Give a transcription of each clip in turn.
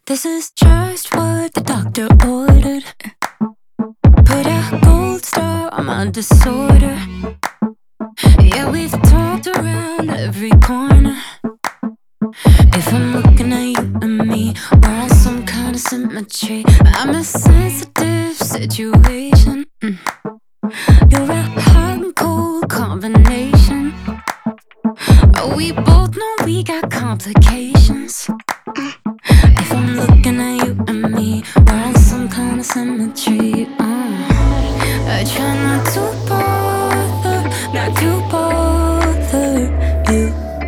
This is just what the doctor ordered. Put a gold star on my disorder. Yeah, we've talked around every corner. If I'm looking at you and me, we're on some kind of symmetry. I'm a sensitive situation. You're a hot and cold combination. Oh, we both know we got complications. If I'm looking at you and me, we're on some kind of symmetry. I try not to bother, not to bother you.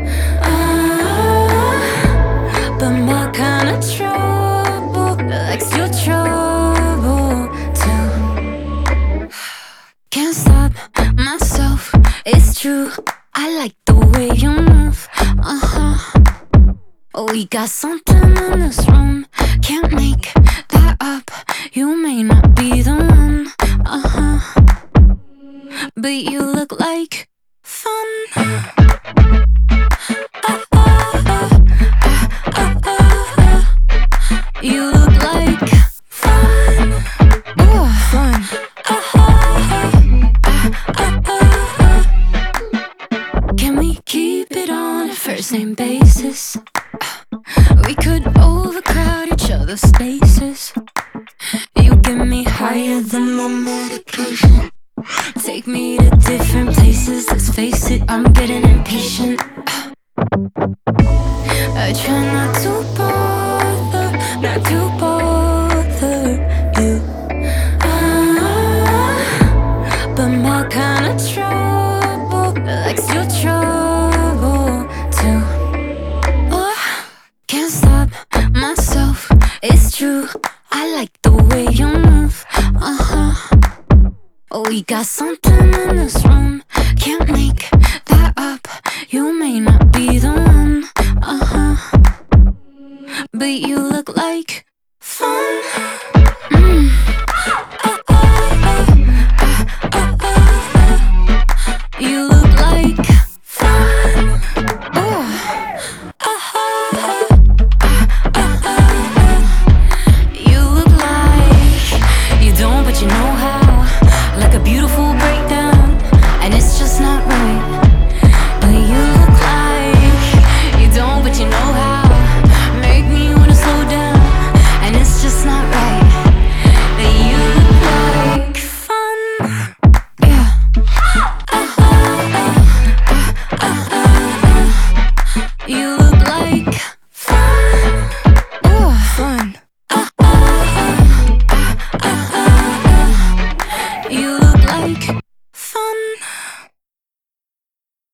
But my kind of trouble likes your trouble too. Can't stop myself, it's true. I like the way you move. Oh, we got something in this room. Can't make that up. You may not be the one. But you look like fun. You look like fun. Ooh, fun. Can we keep it on a first name basis? We could overcrowd each other's spaces. You get me higher than my medication. Take me to different places. Let's face it, I'm getting impatient. I try not to bother, not to bother you. But my kind of trouble likes your trouble too. Can't stop myself, it's true. I like the way you move. Oh, we got something in this room. Can't make that up. You may not be the one. But you look like fun.